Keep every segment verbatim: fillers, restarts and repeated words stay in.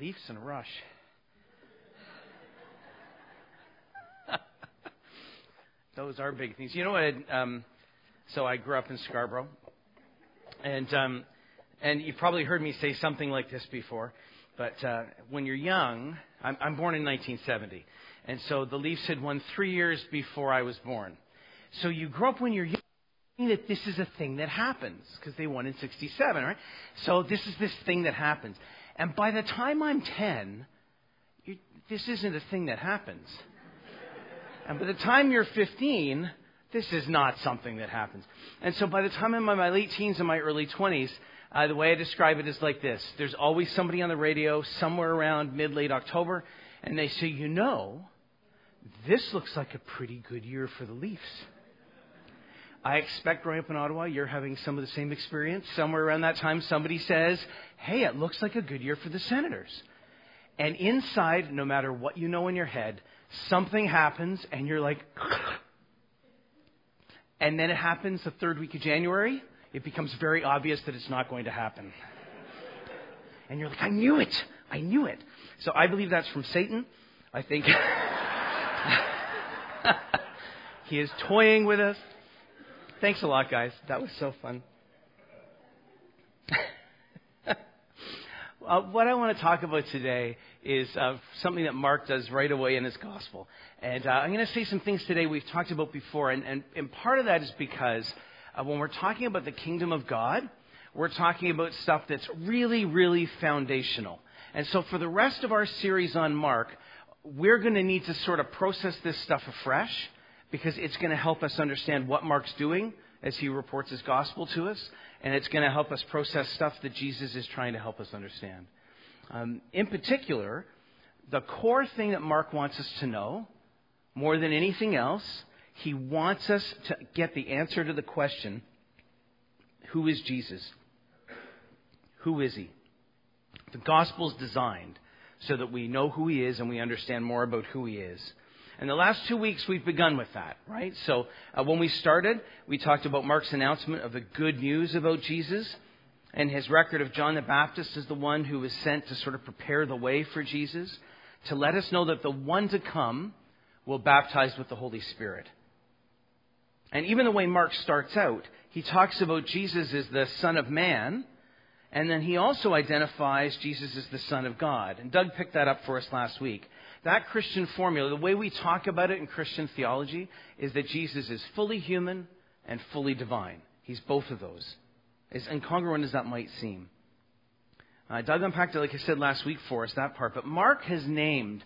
Leafs and Rush. Those are big things. You know what? Um, so I grew up in Scarborough, and um, and you probably heard me say something like this before. But uh, when you're young, I'm, I'm born in nineteen seventy, and so the Leafs had won three years before I was born. So you grow up when you're young that this is a thing that happens because they won in sixty-seven, right? So this is this thing that happens, and by the time I'm ten, you, this isn't a thing that happens. And by the time you're fifteen, this is not something that happens. And so by the time I'm in my late teens and my early twenties, uh, the way I describe it is like this. There's always somebody on the radio somewhere around mid-late October, and they say, you know, this looks like a pretty good year for the Leafs. I expect growing up in Ottawa, you're having some of the same experience. Somewhere around that time, somebody says, hey, it looks like a good year for the Senators. And inside, no matter what you know in your head, something happens, and you're like, and then it happens the third week of January. It becomes very obvious that it's not going to happen. And you're like, I knew it. I knew it. So I believe that's from Satan. I think he is toying with us. Thanks a lot, guys. That was so fun. Uh, what I want to talk about today is uh, something that Mark does right away in his gospel. And uh, I'm going to say some things today we've talked about before. And, and, and part of that is because uh, when we're talking about the kingdom of God, we're talking about stuff that's really, really foundational. And so for the rest of our series on Mark, we're going to need to sort of process this stuff afresh because it's going to help us understand what Mark's doing as he reports his gospel to us. And it's going to help us process stuff that Jesus is trying to help us understand. Um, in particular, the core thing that Mark wants us to know, more than anything else, he wants us to get the answer to the question, who is Jesus? Who is he? The gospel is designed so that we know who he is and we understand more about who he is. And the last two weeks, we've begun with that, right? So uh, when we started, we talked about Mark's announcement of the good news about Jesus and his record of John the Baptist as the one who was sent to sort of prepare the way for Jesus, to let us know that the one to come will baptize with the Holy Spirit. And even the way Mark starts out, he talks about Jesus as the Son of Man, and then he also identifies Jesus as the Son of God. And Doug picked that up for us last week. That Christian formula, the way we talk about it in Christian theology, is that Jesus is fully human and fully divine. He's both of those, as incongruent as that might seem. Uh, Doug unpacked it, like I said last week for us, that part. But Mark has named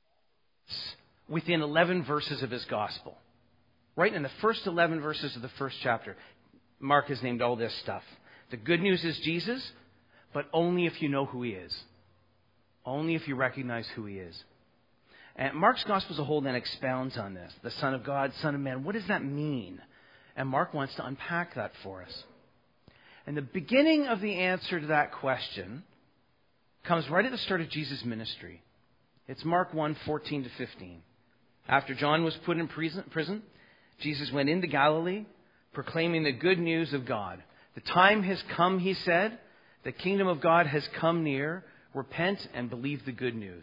within eleven verses of his gospel. Right in the first eleven verses of the first chapter, Mark has named all this stuff. The good news is Jesus, but only if you know who he is. Only if you recognize who he is. And Mark's gospel as a whole then expounds on this. The Son of God, Son of Man. What does that mean? And Mark wants to unpack that for us. And the beginning of the answer to that question comes right at the start of Jesus' ministry. It's Mark one, fourteen to fifteen. After John was put in prison, Jesus went into Galilee, proclaiming the good news of God. The time has come, he said. The kingdom of God has come near. Repent and believe the good news.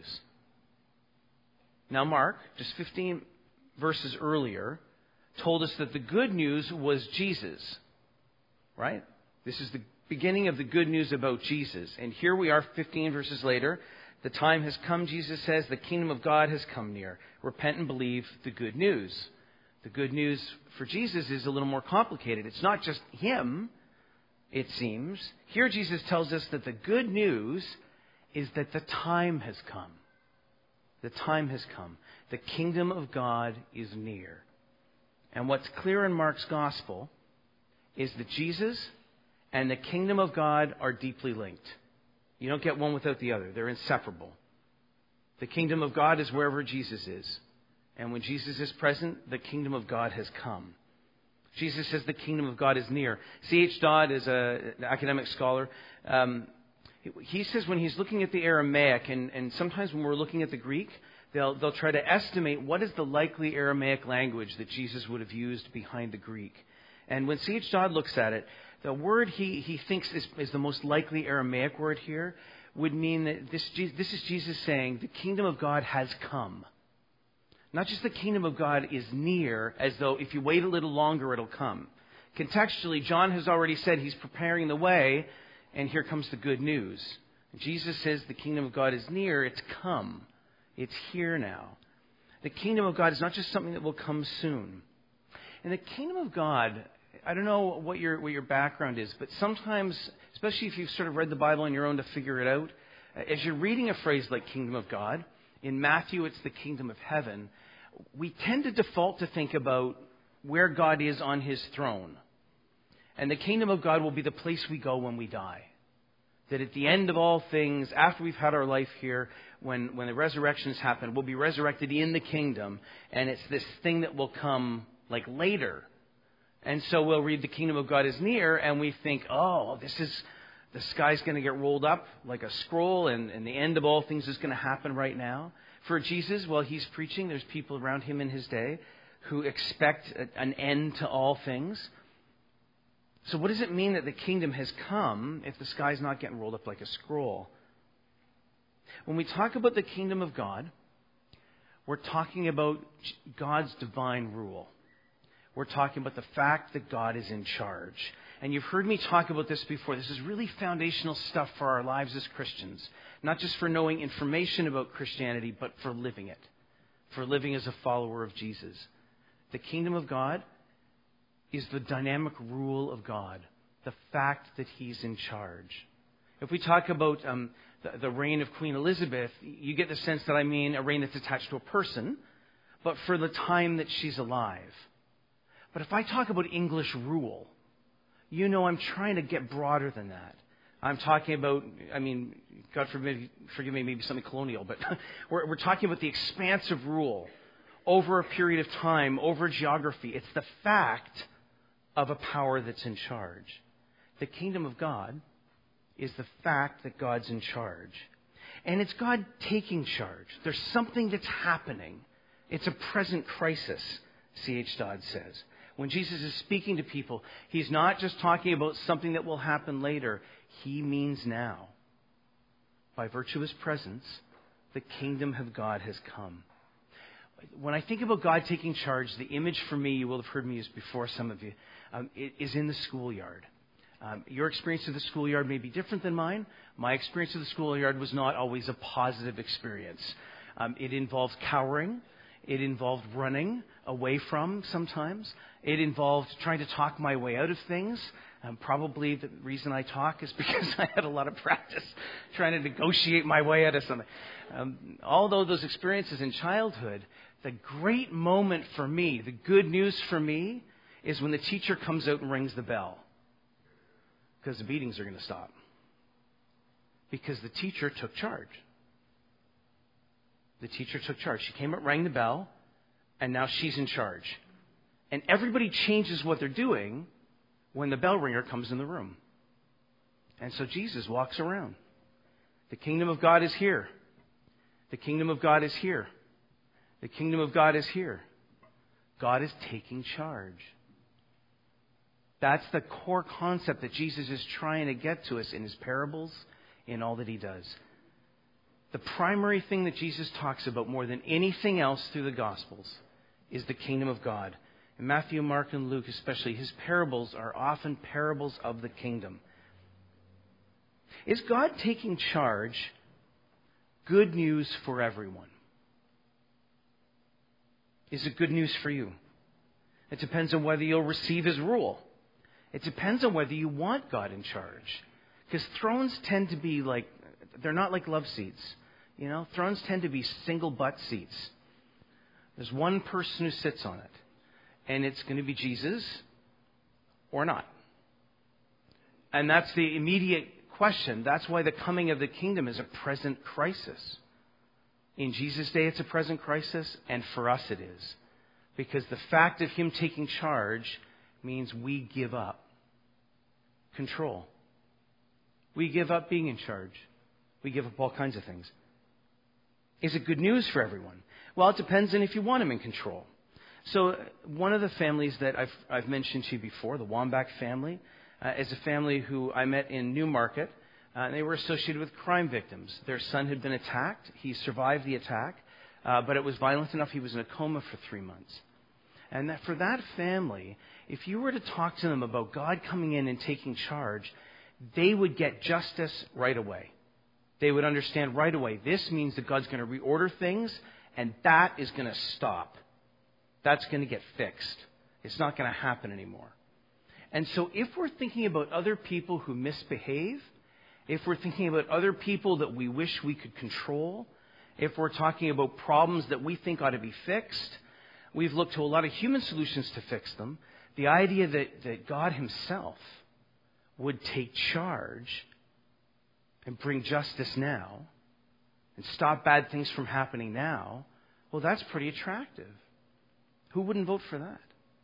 Now, Mark, just fifteen verses earlier, told us that the good news was Jesus. Right? This is the beginning of the good news about Jesus. And here we are fifteen verses later. The time has come, Jesus says. The kingdom of God has come near. Repent and believe the good news. The good news for Jesus is a little more complicated. It's not just him, it seems. Here Jesus tells us that the good news is that the time has come. The time has come. The kingdom of God is near. And what's clear in Mark's gospel is that Jesus and the kingdom of God are deeply linked. You don't get one without the other. They're inseparable. The kingdom of God is wherever Jesus is. And when Jesus is present, the kingdom of God has come. Jesus says the kingdom of God is near. C H Dodd is a, an academic scholar. Um, he says when he's looking at the Aramaic, and, and sometimes when we're looking at the Greek, they'll, they'll try to estimate what is the likely Aramaic language that Jesus would have used behind the Greek. And when C H Dodd looks at it, the word he, he thinks is, is the most likely Aramaic word here would mean that this, this is Jesus saying the kingdom of God has come. Not just the kingdom of God is near, as though if you wait a little longer, it'll come. Contextually, John has already said he's preparing the way, and here comes the good news. Jesus says the kingdom of God is near, it's come. It's here now. The kingdom of God is not just something that will come soon. And the kingdom of God, I don't know what your what your background is, but sometimes, especially if you've sort of read the Bible on your own to figure it out, as you're reading a phrase like kingdom of God, in Matthew it's the kingdom of heaven, we tend to default to think about where God is on his throne. And the kingdom of God will be the place we go when we die. That at the end of all things, after we've had our life here, when, when the resurrections happen, we'll be resurrected in the kingdom. And it's this thing that will come like later. And so we'll read the kingdom of God is near, and we think, oh, this is, the sky's going to get rolled up like a scroll, and, and the end of all things is going to happen right now. For Jesus, while he's preaching, there's people around him in his day who expect a, an end to all things. So what does it mean that the kingdom has come if the sky's not getting rolled up like a scroll? When we talk about the kingdom of God, we're talking about God's divine rule. We're talking about the fact that God is in charge. And you've heard me talk about this before. This is really foundational stuff for our lives as Christians. Not just for knowing information about Christianity, but for living it. For living as a follower of Jesus. The kingdom of God is the dynamic rule of God. The fact that he's in charge. If we talk about um, the, the reign of Queen Elizabeth, you get the sense that I mean a reign that's attached to a person, but for the time that she's alive. But if I talk about English rule, you know I'm trying to get broader than that. I'm talking about, I mean, God forbid, forgive me, maybe something colonial, but we're, we're talking about the expansive rule over a period of time, over geography. It's the fact of a power that's in charge. The kingdom of God is the fact that God's in charge. And it's God taking charge. There's something that's happening. It's a present crisis, C H Dodd says. When Jesus is speaking to people, he's not just talking about something that will happen later. He means now. By virtue of his presence, the kingdom of God has come. When I think about God taking charge, the image for me, you will have heard me use before, some of you, um, is in the schoolyard. Um, your experience of the schoolyard may be different than mine. My experience of the schoolyard was not always a positive experience. Um, it involved cowering. It involved running away from sometimes. It involved trying to talk my way out of things. Um, probably the reason I talk is because I had a lot of practice trying to negotiate my way out of something. Um, although those experiences in childhood, the great moment for me, the good news for me, is when the teacher comes out and rings the bell. Because the beatings are going to stop. Because the teacher took charge. The teacher took charge. She came out, rang the bell, and now she's in charge. And everybody changes what they're doing when the bell ringer comes in the room. And so Jesus walks around. The kingdom of God is here. The kingdom of God is here. The kingdom of God is here. God is taking charge. That's the core concept that Jesus is trying to get to us in his parables, in all that he does. The primary thing that Jesus talks about more than anything else through the Gospels is the kingdom of God. In Matthew, Mark, and Luke especially, his parables are often parables of the kingdom. Is God taking charge good news for everyone? Is it good news for you? It depends on whether you'll receive his rule. It depends on whether you want God in charge. Because thrones tend to be like, they're not like love seats. You know, thrones tend to be single butt seats. There's one person who sits on it. And it's going to be Jesus or not. And that's the immediate question. That's why the coming of the kingdom is a present crisis. In Jesus' day, it's a present crisis, and for us it is. Because the fact of him taking charge means we give up control. We give up being in charge. We give up all kinds of things. Is it good news for everyone? Well, it depends on if you want him in control. So one of the families that I've, I've mentioned to you before, the Wambach family, uh, is a family who I met in Newmarket. Uh, and they were associated with crime victims. Their son had been attacked. He survived the attack, uh, but it was violent enough he was in a coma for three months. And that for that family, if you were to talk to them about God coming in and taking charge, they would get justice right away. They would understand right away, this means that God's going to reorder things, and that is going to stop. That's going to get fixed. It's not going to happen anymore. And so if we're thinking about other people who misbehave, if we're thinking about other people that we wish we could control, if we're talking about problems that we think ought to be fixed, we've looked to a lot of human solutions to fix them. The idea that, that God himself would take charge and bring justice now and stop bad things from happening now, well, that's pretty attractive. Who wouldn't vote for that?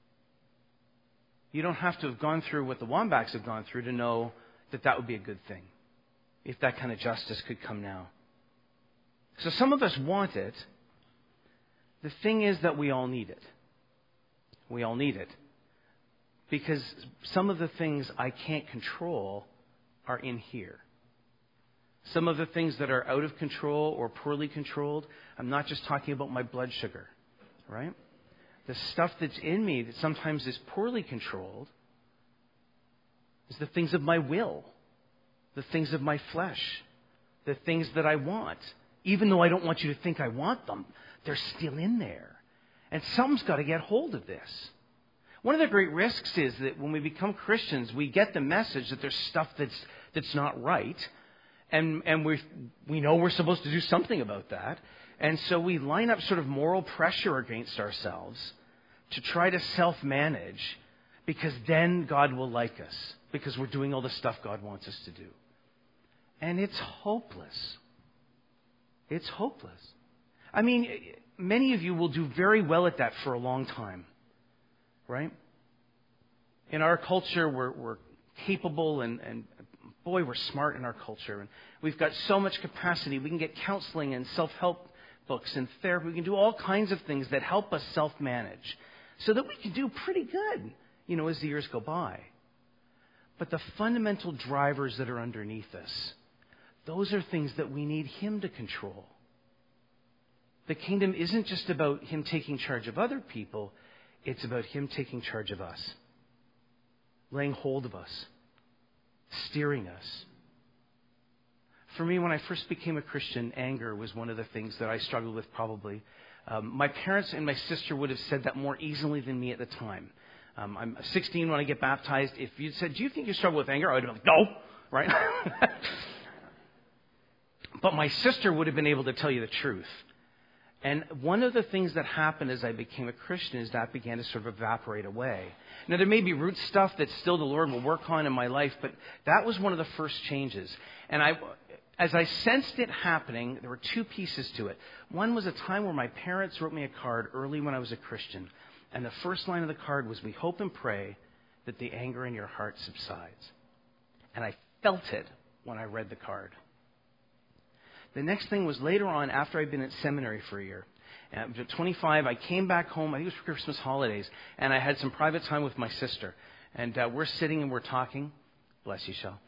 You don't have to have gone through what the Wombats have gone through to know that that would be a good thing, if that kind of justice could come now. So some of us want it. The thing is that we all need it. We all need it. Because some of the things I can't control are in here. Some of the things that are out of control or poorly controlled, I'm not just talking about my blood sugar, right? The stuff that's in me that sometimes is poorly controlled is the things of my will, the things of my flesh, the things that I want. Even though I don't want you to think I want them, they're still in there. And someone's got to get hold of this. One of the great risks is that when we become Christians, we get the message that there's stuff that's that's not right. And and we we know we're supposed to do something about that. And so we line up sort of moral pressure against ourselves to try to self-manage, because then God will like us, because we're doing all the stuff God wants us to do. And it's hopeless. It's hopeless. I mean, many of you will do very well at that for a long time, right? In our culture, we're, we're capable and, and boy, we're smart in our culture. And we've got so much capacity. We can get counseling and self-help books and therapy. We can do all kinds of things that help us self-manage so that we can do pretty good, you know, as the years go by. But the fundamental drivers that are underneath us, those are things that we need Him to control. The kingdom isn't just about Him taking charge of other people. It's about Him taking charge of us, laying hold of us, steering us. For me, when I first became a Christian, anger was one of the things that I struggled with probably. Um, my parents and my sister would have said that more easily than me at the time. Um, I'm sixteen when I get baptized. If you said, do you think you struggle with anger? I would have been like, no, right? But my sister would have been able to tell you the truth. And one of the things that happened as I became a Christian is that began to sort of evaporate away. Now, there may be root stuff that still the Lord will work on in my life, but that was one of the first changes. And I, as I sensed it happening, there were two pieces to it. One was a time where my parents wrote me a card early when I was a Christian. And the first line of the card was, "We hope and pray that the anger in your heart subsides." And I felt it when I read the card. The next thing was later on, after I'd been at seminary for a year. At twenty-five, I came back home, I think it was for Christmas holidays, and I had some private time with my sister. And uh, we're sitting and we're talking. Bless you, Shell.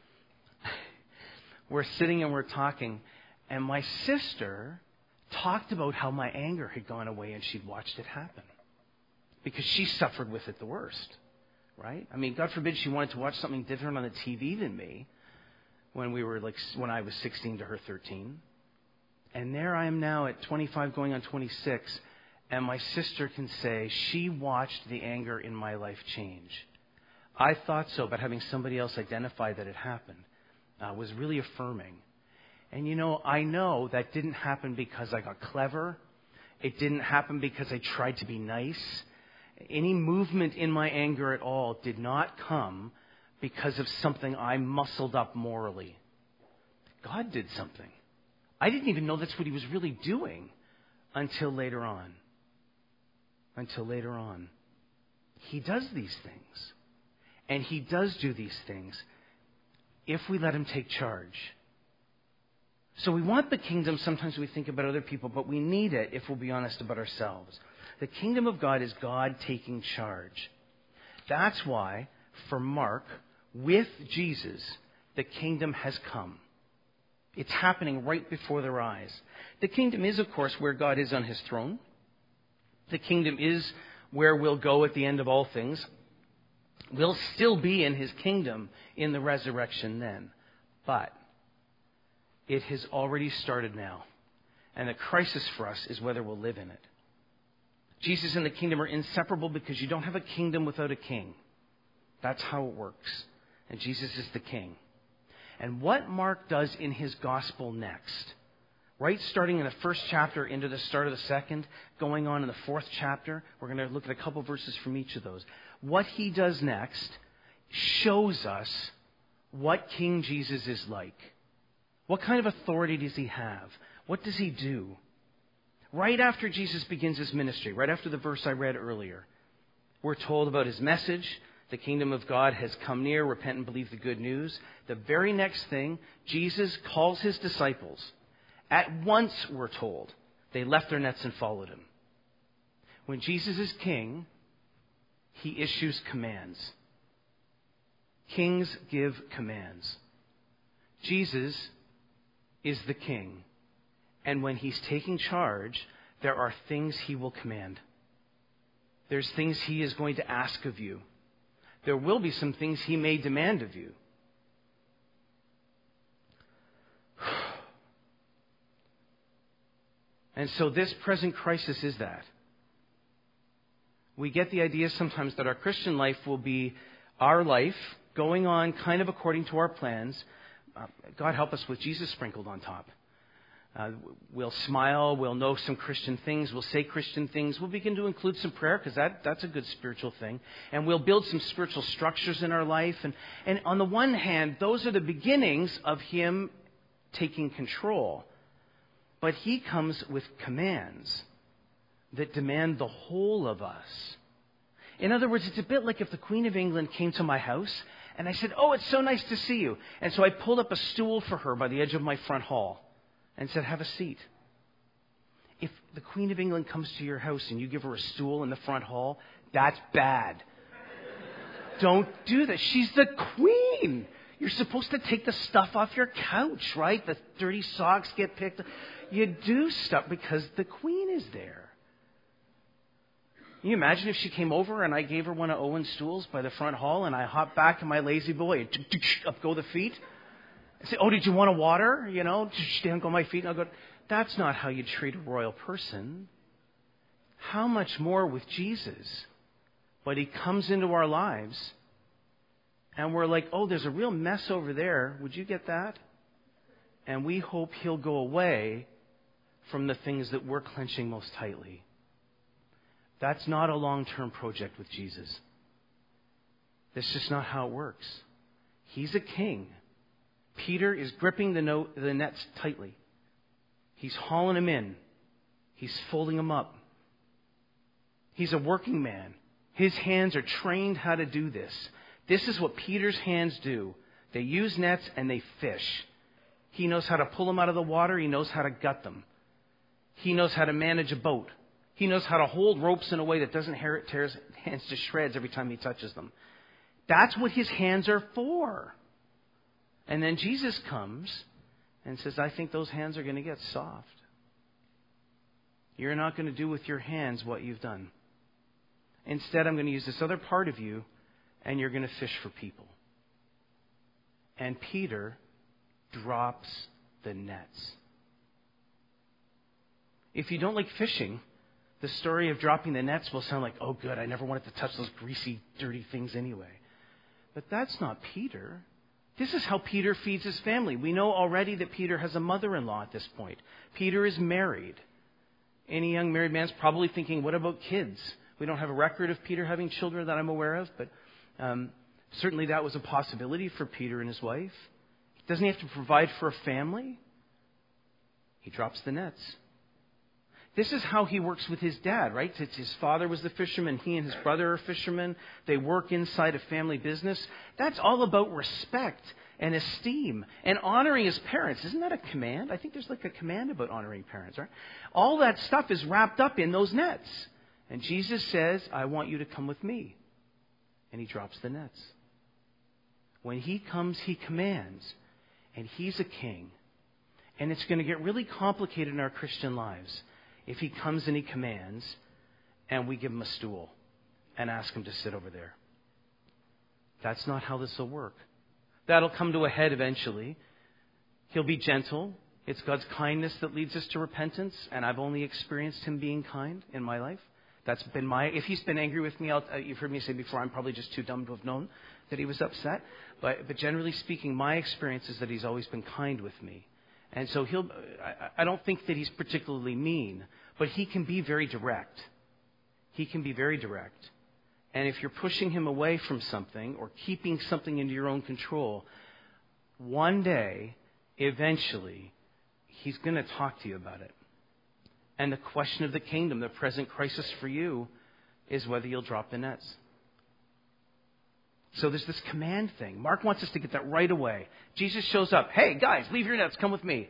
We're sitting and we're talking, and my sister talked about how my anger had gone away and she'd watched it happen. Because she suffered with it the worst, right? I mean, God forbid she wanted to watch something different on the T V than me when we were like, when I was sixteen to her thirteen. And there I am now at twenty-five going on twenty-six, and my sister can say she watched the anger in my life change. I thought so, but having somebody else identify that it happened uh, was really affirming. And you know, I know that didn't happen because I got clever. It didn't happen because I tried to be nice. Any movement in my anger at all did not come because of something I muscled up morally. God did something. I didn't even know that's what He was really doing until later on. Until later on. He does these things. And He does do these things if we let Him take charge. So we want the kingdom. Sometimes we think about other people, but we need it if we'll be honest about ourselves. The kingdom of God is God taking charge. That's why, for Mark, with Jesus, the kingdom has come. It's happening right before their eyes. The kingdom is, of course, where God is on his throne. The kingdom is where we'll go at the end of all things. We'll still be in his kingdom in the resurrection then. But it has already started now. And the crisis for us is whether we'll live in it. Jesus and the kingdom are inseparable because you don't have a kingdom without a king. That's how it works. And Jesus is the king. And what Mark does in his gospel next, right starting in the first chapter into the start of the second, going on in the fourth chapter, we're going to look at a couple verses from each of those. What he does next shows us what King Jesus is like. What kind of authority does he have? What does he do? Right after Jesus begins his ministry, right after the verse I read earlier, we're told about his message. The kingdom of God has come near. Repent and believe the good news. The very next thing, Jesus calls his disciples. At once, we're told, they left their nets and followed him. When Jesus is king, he issues commands. Kings give commands. Jesus is the king. And when he's taking charge, there are things he will command. There's things he is going to ask of you. There will be some things he may demand of you. And so this present crisis is that. We get the idea sometimes that our Christian life will be our life going on kind of according to our plans. Uh, God help us with Jesus sprinkled on top. Uh, we'll smile, we'll know some Christian things, we'll say Christian things, we'll begin to include some prayer because that, that's a good spiritual thing. And we'll build some spiritual structures in our life. And, and on the one hand, those are the beginnings of him taking control. But he comes with commands that demand the whole of us. In other words, it's a bit like if the Queen of England came to my house and I said, "Oh, it's so nice to see you." And so I pulled up a stool for her by the edge of my front hall and said, "Have a seat." If the Queen of England comes to your house and you give her a stool in the front hall, that's bad. Don't do that. She's the Queen. You're supposed to take the stuff off your couch, right? The dirty socks get picked up. You do stuff because the Queen is there. Can you imagine if she came over and I gave her one of Owen's stools by the front hall and I hopped back in my lazy boy and up go the feet? I say, "Oh, did you want a water?" You know, down go my feet. And I'll go, that's not how you treat a royal person. How much more with Jesus? But he comes into our lives and we're like, "Oh, there's a real mess over there. Would you get that?" And we hope he'll go away from the things that we're clenching most tightly. That's not a long-term project with Jesus. That's just not how it works. He's a king. Peter is gripping the, no- the nets tightly. He's hauling them in. He's folding them up. He's a working man. His hands are trained how to do this. This is what Peter's hands do. They use nets and they fish. He knows how to pull them out of the water. He knows how to gut them. He knows how to manage a boat. He knows how to hold ropes in a way that doesn't tear his hands to shreds every time he touches them. That's what his hands are for. And then Jesus comes and says, "I think those hands are going to get soft. You're not going to do with your hands what you've done. Instead, I'm going to use this other part of you, and you're going to fish for people." And Peter drops the nets. If you don't like fishing, the story of dropping the nets will sound like, "Oh, good, I never wanted to touch those greasy, dirty things anyway." But that's not Peter. This is how Peter feeds his family. We know already that Peter has a mother-in-law at this point. Peter is married. Any young married man's probably thinking, what about kids? We don't have a record of Peter having children that I'm aware of, but um, certainly that was a possibility for Peter and his wife. Doesn't he have to provide for a family? He drops the nets. This is how he works with his dad, right? His father was the fisherman. He and his brother are fishermen. They work inside a family business. That's all about respect and esteem and honoring his parents. Isn't that a command? I think there's like a command about honoring parents, right? All that stuff is wrapped up in those nets. And Jesus says, "I want you to come with me." And he drops the nets. When he comes, he commands. And he's a king. And it's going to get really complicated in our Christian lives if he comes and he commands and we give him a stool and ask him to sit over there. That's not how this will work. That'll come to a head eventually. He'll be gentle. It's God's kindness that leads us to repentance, and I've only experienced him being kind in my life. That's been my... If he's been angry with me, I'll, uh, you've heard me say before, I'm probably just too dumb to have known that he was upset. But, but generally speaking, my experience is that he's always been kind with me. And so he'll... I, I don't think that he's particularly mean, but he can be very direct. He can be very direct. And if you're pushing him away from something or keeping something into your own control, one day, eventually, he's going to talk to you about it. And the question of the kingdom, the present crisis for you, is whether you'll drop the nets. So there's this command thing. Mark wants us to get that right away. Jesus shows up. Hey, guys, leave your nets. Come with me.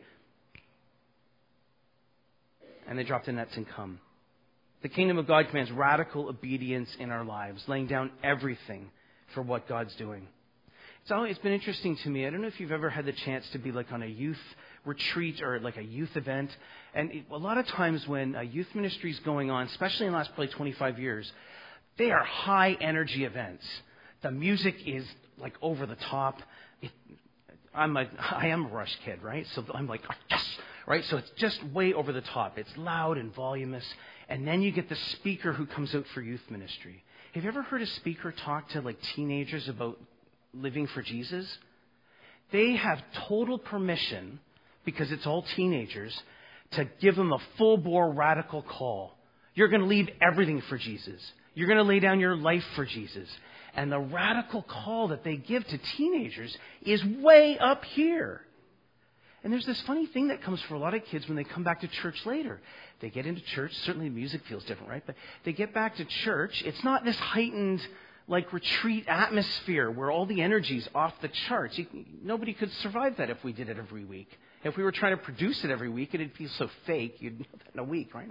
And they drop the nets and come. The kingdom of God commands radical obedience in our lives, laying down everything for what God's doing. It's always it's been interesting to me. I don't know if you've ever had the chance to be like on a youth retreat or like a youth event. And it, a lot of times when a youth ministry is going on, especially in the last probably twenty-five years, they are high energy events. The music is like over the top. It, I'm a, I am a Rush kid, right? So I'm like, oh, yes, right? So it's just way over the top. It's loud and voluminous. And then you get the speaker who comes out for youth ministry. Have you ever heard a speaker talk to like teenagers about living for Jesus? They have total permission, because it's all teenagers, to give them a full-bore radical call. You're going to leave everything for Jesus. You're going to lay down your life for Jesus. And the radical call that they give to teenagers is way up here. And there's this funny thing that comes for a lot of kids when they come back to church later. They get into church. Certainly the music feels different, right? But they get back to church. It's not this heightened, like, retreat atmosphere where all the energy's off the charts. You, nobody could survive that if we did it every week. If we were trying to produce it every week, it'd feel so fake. You'd know that in a week, right?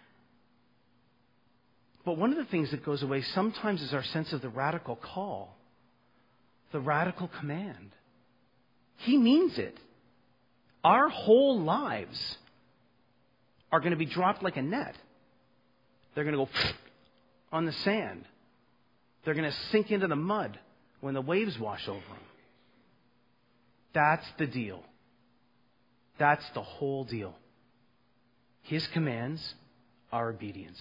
But one of the things that goes away sometimes is our sense of the radical call, the radical command. He means it. Our whole lives are going to be dropped like a net. They're going to go on the sand. They're going to sink into the mud when the waves wash over them. That's the deal. That's the whole deal. His commands are obedience.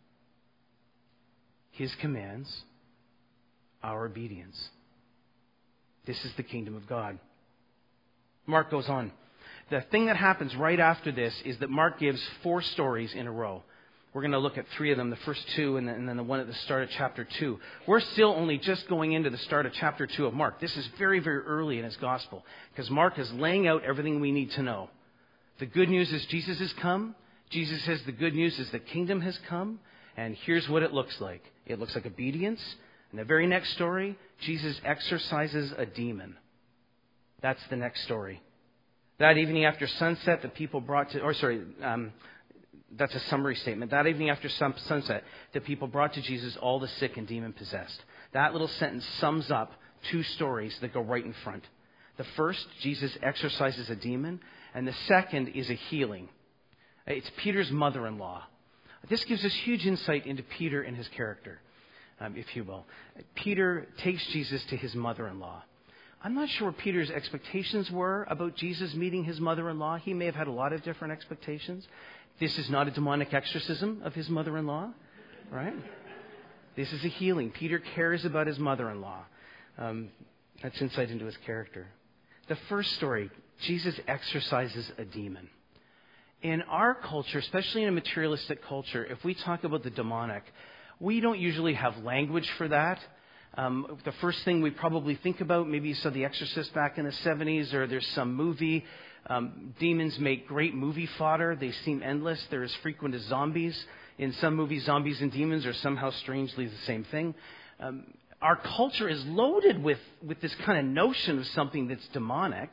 His commands are obedience. This is the kingdom of God. Mark goes on. The thing that happens right after this is that Mark gives four stories in a row. We're going to look at three of them, the first two and then the one at the start of chapter two. We're still only just going into the start of chapter two of Mark. This is very, very early in his gospel because Mark is laying out everything we need to know. The good news is Jesus has come. Jesus says the good news is the kingdom has come. And here's what it looks like. It looks like obedience. In the very next story, Jesus exorcises a demon. That's the next story. That evening after sunset, the people brought to, or sorry, um, that's a summary statement. That evening after sunset, the people brought to Jesus all the sick and demon-possessed. That little sentence sums up two stories that go right in front. The first, Jesus exorcises a demon, and the second is a healing. It's Peter's mother-in-law. This gives us huge insight into Peter and his character, um, if you will. Peter takes Jesus to his mother-in-law. I'm not sure what Peter's expectations were about Jesus meeting his mother-in-law. He may have had a lot of different expectations. This is not a demonic exorcism of his mother-in-law, right? This is a healing. Peter cares about his mother-in-law. Um, that's insight into his character. The first story, Jesus exorcises a demon. In our culture, especially in a materialistic culture, if we talk about the demonic, we don't usually have language for that. Um, the first thing we probably think about, maybe you saw The Exorcist back in the seventies, or there's some movie. Um, demons make great movie fodder. They seem endless. They're as frequent as zombies. In some movies, zombies and demons are somehow strangely the same thing. Um, our culture is loaded with, with this kind of notion of something that's demonic.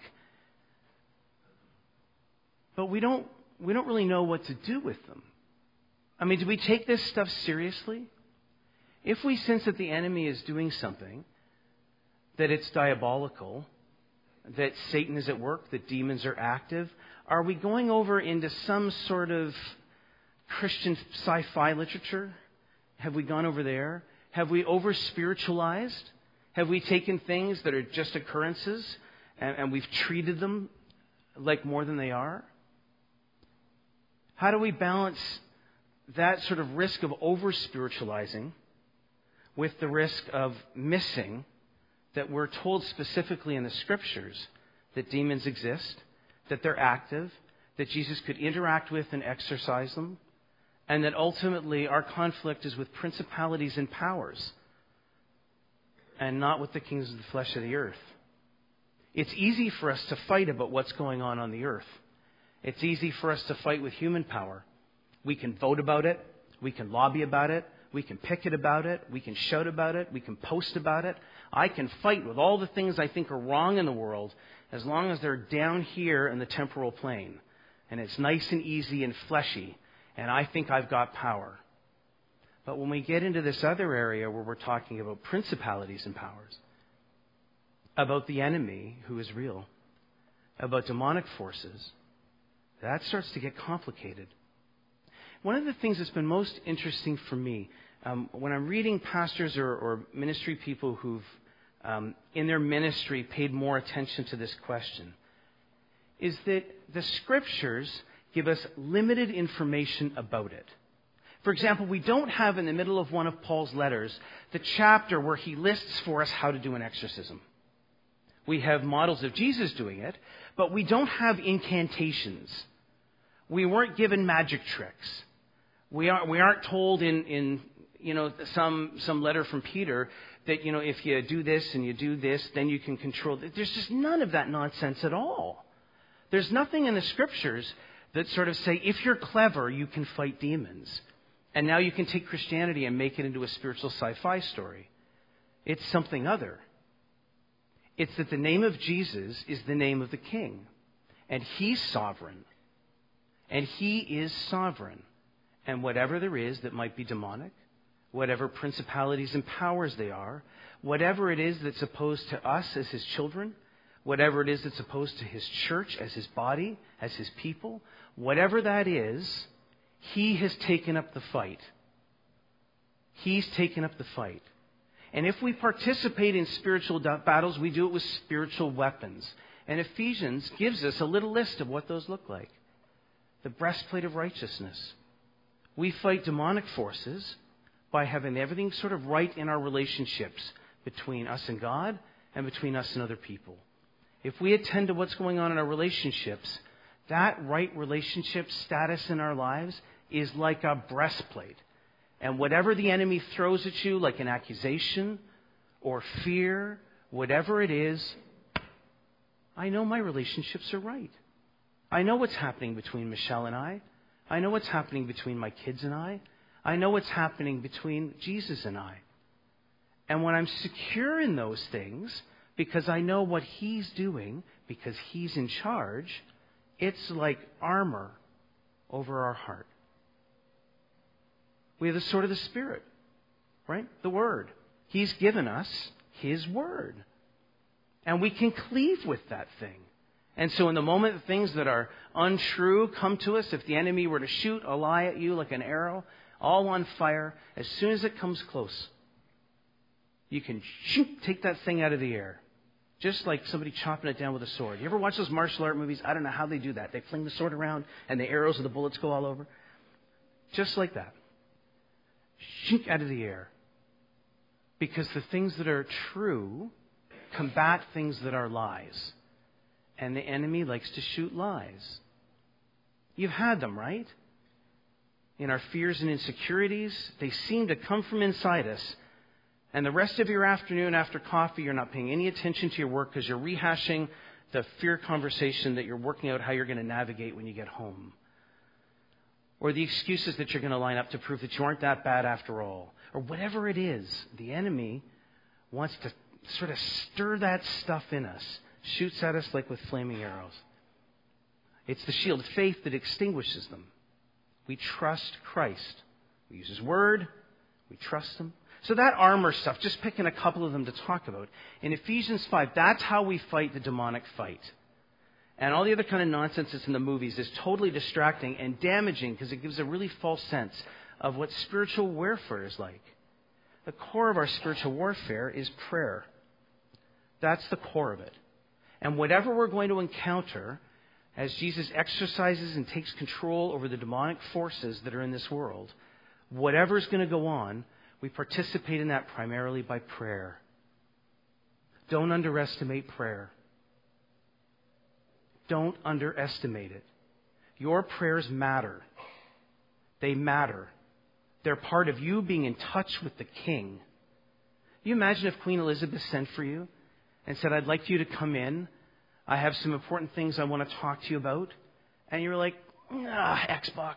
But we don't, we don't really know what to do with them. I mean, do we take this stuff seriously? If we sense that the enemy is doing something, that it's diabolical, that Satan is at work, that demons are active? Are we going over into some sort of Christian sci-fi literature? Have we gone over there? Have we over-spiritualized? Have we taken things that are just occurrences and, and we've treated them like more than they are? How do we balance that sort of risk of over-spiritualizing with the risk of missing that we're told specifically in the Scriptures that demons exist, that they're active, that Jesus could interact with and exorcise them, and that ultimately our conflict is with principalities and powers and not with the kings of the flesh of the earth? It's easy for us to fight about what's going on on the earth. It's easy for us to fight with human power. We can vote about it. We can lobby about it. We can picket about it. We can shout about it. We can post about it. I can fight with all the things I think are wrong in the world as long as they're down here in the temporal plane. And it's nice and easy and fleshy. And I think I've got power. But when we get into this other area where we're talking about principalities and powers, about the enemy who is real, about demonic forces, that starts to get complicated. One of the things that's been most interesting for me, um, when I'm reading pastors or, or ministry people who've, um, in their ministry, paid more attention to this question, is that the Scriptures give us limited information about it. For example, we don't have in the middle of one of Paul's letters the chapter where he lists for us how to do an exorcism. We have models of Jesus doing it, but we don't have incantations. We weren't given magic tricks. We aren't, we aren't told in, in you know, some, some letter from Peter that, you know, if you do this and you do this, then you can control. There's just none of that nonsense at all. There's nothing in the Scriptures that sort of say, if you're clever, you can fight demons. And now you can take Christianity and make it into a spiritual sci-fi story. It's something other. It's that the name of Jesus is the name of the King. And He's sovereign. And He is sovereign. And whatever there is that might be demonic, whatever principalities and powers they are, whatever it is that's opposed to us as His children, whatever it is that's opposed to His church as His body, as His people, whatever that is, He has taken up the fight. He's taken up the fight. And if we participate in spiritual battles, we do it with spiritual weapons. And Ephesians gives us a little list of what those look like. The breastplate of righteousness. We fight demonic forces by having everything sort of right in our relationships between us and God and between us and other people. If we attend to what's going on in our relationships, that right relationship status in our lives is like a breastplate. And whatever the enemy throws at you, like an accusation or fear, whatever it is, I know my relationships are right. I know what's happening between Michelle and I. I know what's happening between my kids and I. I know what's happening between Jesus and I. And when I'm secure in those things, because I know what He's doing, because He's in charge, it's like armor over our heart. We have the sword of the Spirit, right? The Word. He's given us His Word. And we can cleave with that thing. And so in the moment that things that are untrue come to us, if the enemy were to shoot a lie at you like an arrow, all on fire, as soon as it comes close, you can shoot, take that thing out of the air. Just like somebody chopping it down with a sword. You ever watch those martial art movies? I don't know how they do that. They fling the sword around and the arrows or the bullets go all over. Just like that. Shoot out of the air. Because the things that are true combat things that are lies. And the enemy likes to shoot lies. You've had them, right? In our fears and insecurities, they seem to come from inside us. And the rest of your afternoon after coffee, you're not paying any attention to your work because you're rehashing the fear conversation that you're working out how you're going to navigate when you get home. Or the excuses that you're going to line up to prove that you aren't that bad after all. Or whatever it is, the enemy wants to sort of stir that stuff in us. Shoots at us like with flaming arrows. It's the shield of faith that extinguishes them. We trust Christ. We use His Word. We trust Him. So that armor stuff, just picking a couple of them to talk about. In Ephesians five, that's how we fight the demonic fight. And all the other kind of nonsense that's in the movies is totally distracting and damaging because it gives a really false sense of what spiritual warfare is like. The core of our spiritual warfare is prayer. That's the core of it. And whatever we're going to encounter as Jesus exercises and takes control over the demonic forces that are in this world, whatever's going to go on, we participate in that primarily by prayer. Don't underestimate prayer. Don't underestimate it. Your prayers matter. They matter. They're part of you being in touch with the King. You imagine if Queen Elizabeth sent for you and said, I'd like you to come in. I have some important things I want to talk to you about. And you're like, ah, Xbox.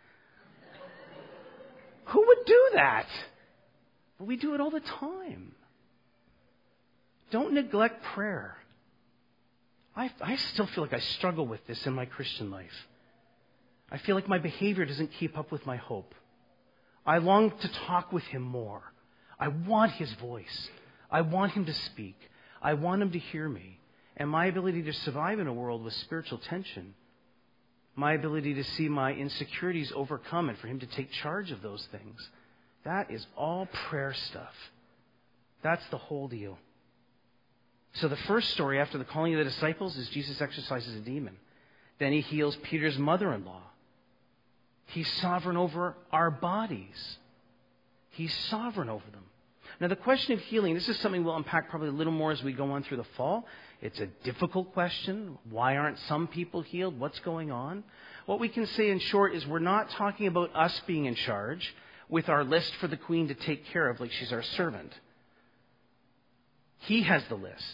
Who would do that? But we do it all the time. Don't neglect prayer. I, I still feel like I struggle with this in my Christian life. I feel like my behavior doesn't keep up with my hope. I long to talk with Him more. I want His voice. I want Him to speak. I want Him to hear me. And my ability to survive in a world with spiritual tension, my ability to see my insecurities overcome and for Him to take charge of those things, that is all prayer stuff. That's the whole deal. So the first story after the calling of the disciples is Jesus exorcises a demon. Then He heals Peter's mother-in-law. He's sovereign over our bodies. He's sovereign over them. Now the question of healing, this is something we'll unpack probably a little more as we go on through the fall. It's a difficult question. Why aren't some people healed? What's going on? What we can say in short is we're not talking about us being in charge with our list for the Queen to take care of like she's our servant. He has the list.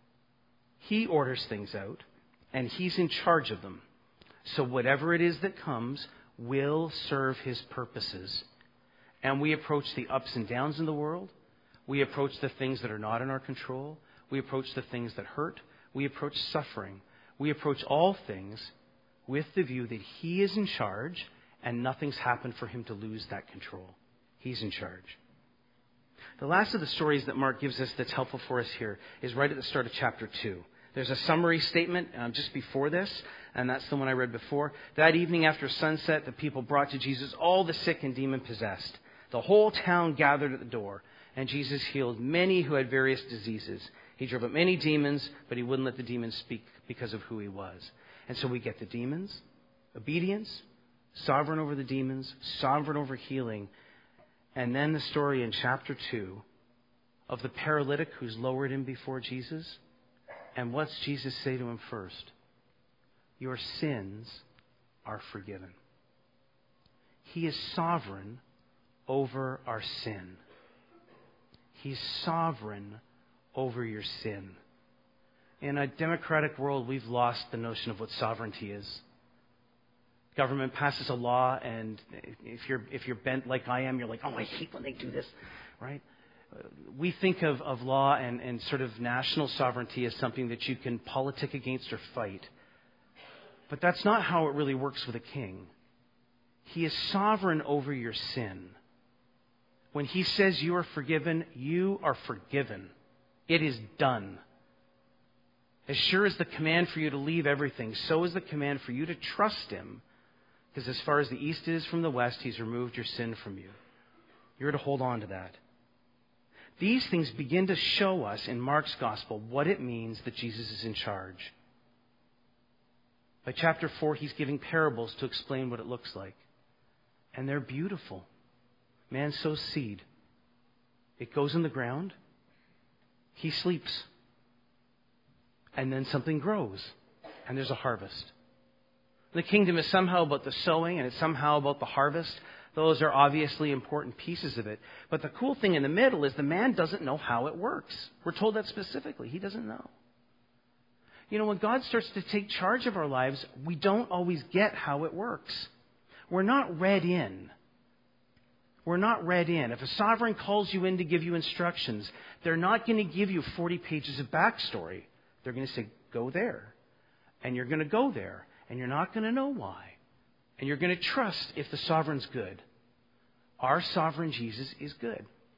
He orders things out, and He's in charge of them. So whatever it is that comes will serve His purposes. And we approach the ups and downs in the world. We approach the things that are not in our control. We approach the things that hurt. We approach suffering. We approach all things with the view that He is in charge and nothing's happened for Him to lose that control. He's in charge. The last of the stories that Mark gives us that's helpful for us here is right at the start of chapter two. There's a summary statement um, just before this, and that's the one I read before. That evening after sunset, the people brought to Jesus all the sick and demon-possessed. The whole town gathered at the door, and Jesus healed many who had various diseases. He drove out many demons, but He wouldn't let the demons speak because of who He was. And so we get the demons, obedience, sovereign over the demons, sovereign over healing, and then the story in chapter two of the paralytic who's lowered in before Jesus. And what's Jesus say to him first? Your sins are forgiven. He is sovereign over our sin. He's sovereign over your sin. In a democratic world, we've lost the notion of what sovereignty is. Government passes a law, and if you're if you're bent like I am, you're like, oh, I hate when they do this, right? We think of, of law and, and sort of national sovereignty as something that you can politic against or fight. But that's not how it really works with a king. He is sovereign over your sin. When He says you are forgiven, you are forgiven. It is done. As sure as the command for you to leave everything, so is the command for you to trust Him. Because as far as the east is from the west, He's removed your sin from you. You're to hold on to that. These things begin to show us in Mark's gospel what it means that Jesus is in charge. By chapter four, He's giving parables to explain what it looks like. And they're beautiful. Man sows seed. It goes in the ground. He sleeps. And then something grows. And there's a harvest. The kingdom is somehow about the sowing, and it's somehow about the harvest. Those are obviously important pieces of it. But the cool thing in the middle is the man doesn't know how it works. We're told that specifically. He doesn't know. You know, when God starts to take charge of our lives, we don't always get how it works. We're not read in. We're not read in. If a sovereign calls you in to give you instructions, they're not going to give you forty pages of backstory. They're going to say, go there. And you're going to go there. And you're not going to know why. And you're going to trust if the sovereign's good. Our sovereign Jesus is good.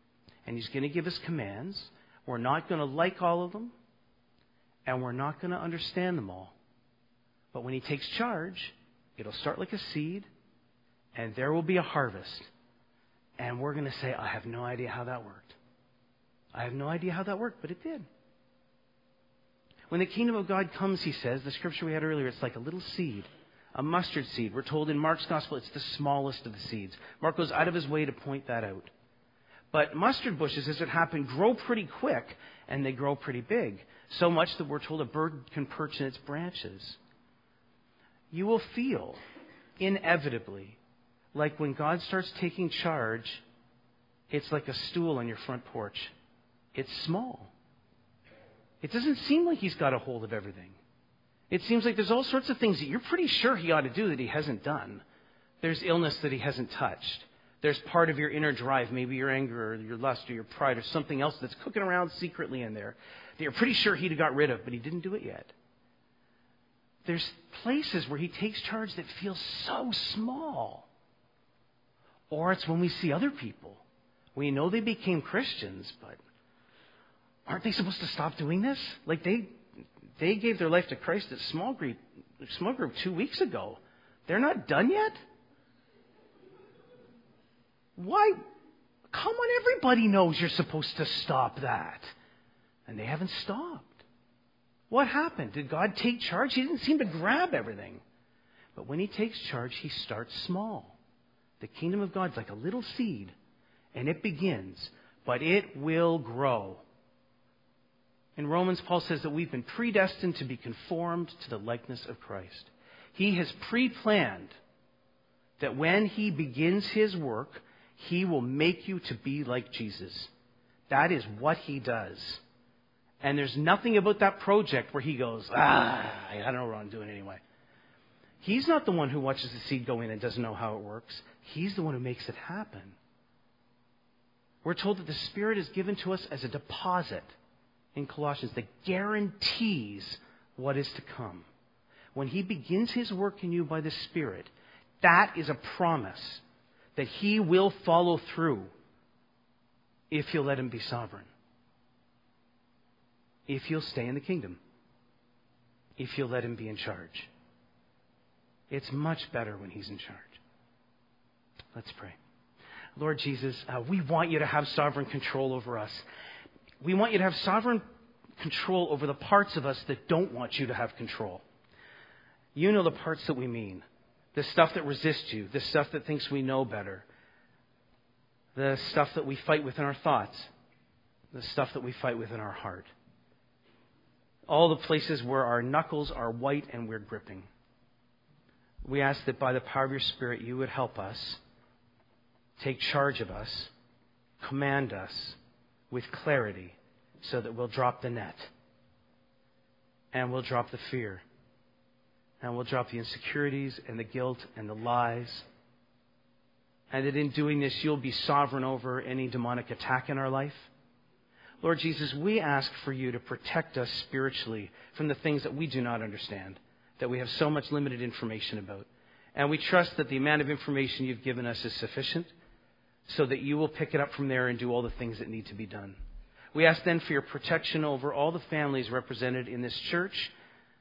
And he's going to give us commands. We're not going to like all of them. And we're not going to understand them all. But when he takes charge, it'll start like a seed. And there will be a harvest. And we're going to say, I have no idea how that worked. I have no idea how that worked, but it did. When the kingdom of God comes, he says, the scripture we had earlier, it's like a little seed, a mustard seed. We're told in Mark's gospel it's the smallest of the seeds. Mark goes out of his way to point that out. But mustard bushes, as it happened, grow pretty quick, and they grow pretty big. So much that we're told a bird can perch in its branches. You will feel, inevitably, like when God starts taking charge, it's like a stool on your front porch. It's small. It doesn't seem like he's got a hold of everything. It seems like there's all sorts of things that you're pretty sure he ought to do that he hasn't done. There's illness that he hasn't touched. There's part of your inner drive, maybe your anger or your lust or your pride or something else that's cooking around secretly in there that you're pretty sure he'd have got rid of, but he didn't do it yet. There's places where he takes charge that feel so small. Or it's when we see other people. We know they became Christians, but aren't they supposed to stop doing this? Like they they gave their life to Christ at small group, small group two weeks ago. They're not done yet? Why? Come on, everybody knows you're supposed to stop that. And they haven't stopped. What happened? Did God take charge? He didn't seem to grab everything. But when he takes charge, he starts small. The kingdom of God's like a little seed, and it begins, but it will grow. In Romans, Paul says that we've been predestined to be conformed to the likeness of Christ. He has pre-planned that when he begins his work, he will make you to be like Jesus. That is what he does. And there's nothing about that project where he goes, ah, I don't know what I'm doing anyway. He's not the one who watches the seed go in and doesn't know how it works. He's the one who makes it happen. We're told that the Spirit is given to us as a deposit in Colossians that guarantees what is to come. When he begins his work in you by the Spirit, that is a promise that he will follow through if you'll let him be sovereign. If you'll stay in the kingdom. If you'll let him be in charge. It's much better when he's in charge. Let's pray. Lord Jesus, uh, we want you to have sovereign control over us. We want you to have sovereign control over the parts of us that don't want you to have control. You know the parts that we mean. The stuff that resists you. The stuff that thinks we know better. The stuff that we fight with in our thoughts. The stuff that we fight with in our heart. All the places where our knuckles are white and we're gripping. We ask that by the power of your Spirit, you would help us, take charge of us, command us with clarity so that we'll drop the net and we'll drop the fear and we'll drop the insecurities and the guilt and the lies. And that in doing this, you'll be sovereign over any demonic attack in our life. Lord Jesus, we ask for you to protect us spiritually from the things that we do not understand, that we have so much limited information about. And we trust that the amount of information you've given us is sufficient so that you will pick it up from there and do all the things that need to be done. We ask then for your protection over all the families represented in this church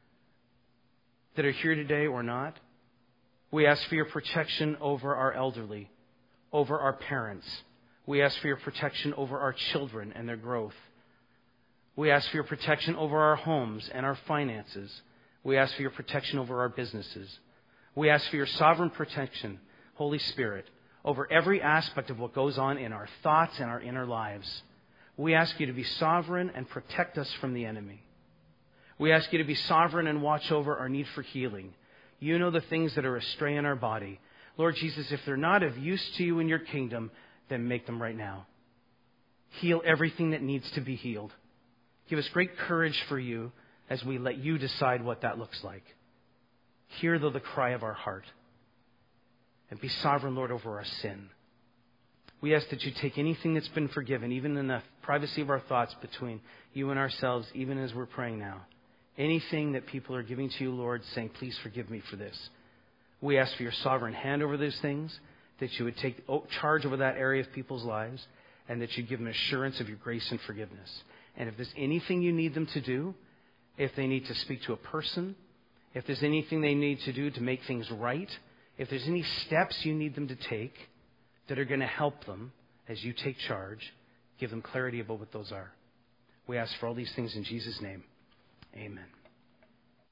that are here today or not. We ask for your protection over our elderly, over our parents. We ask for your protection over our children and their growth. We ask for your protection over our homes and our finances. We ask for your protection over our businesses. We ask for your sovereign protection, Holy Spirit, over every aspect of what goes on in our thoughts and our inner lives. We ask you to be sovereign and protect us from the enemy. We ask you to be sovereign and watch over our need for healing. You know the things that are astray in our body. Lord Jesus, if they're not of use to you in your kingdom, then make them right now. Heal everything that needs to be healed. Give us great courage for you as we let you decide what that looks like. Hear, though, the cry of our heart. And be sovereign, Lord, over our sin. We ask that you take anything that's been forgiven, even in the privacy of our thoughts between you and ourselves, even as we're praying now. Anything that people are giving to you, Lord, saying, please forgive me for this. We ask for your sovereign hand over those things, that you would take charge over that area of people's lives, and that you give them assurance of your grace and forgiveness. And if there's anything you need them to do, if they need to speak to a person, if there's anything they need to do to make things right, if there's any steps you need them to take that are going to help them as you take charge, give them clarity about what those are. We ask for all these things in Jesus' name. Amen.